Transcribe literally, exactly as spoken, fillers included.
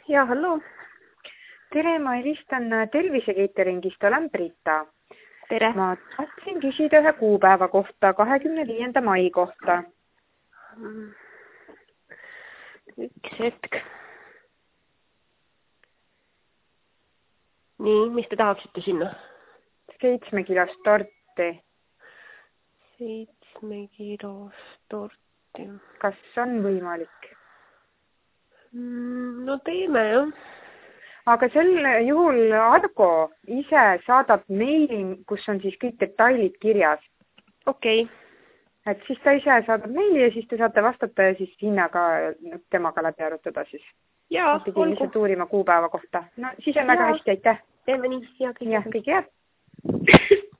Ja, hallo. Tere, ma helistan Tervise Cateringist, olen Brita. Tere. Ma tahtsin küsida ühe kuupäeva kohta, kahekümne viienda mai kohta. Üks hetk. Nii, mis te tahaksite sinna? Seitsme kilost torti. Seitsme kilost torti. Kas on võimalik? No teeme, jah. Aga sel juhul Argo ise saadab meili, kus on siis kõik detailid kirjas. Okei. Et siis ta ise saadab meili ja siis te saate vastata ja siis hinnaga temaga läbi arutada siis. Jaa, pidin lihtsalt uurima kuupäeva kohta. No siis on väga hästi, aitäh. Teeme nii, hea kõige. Jah, kõige head.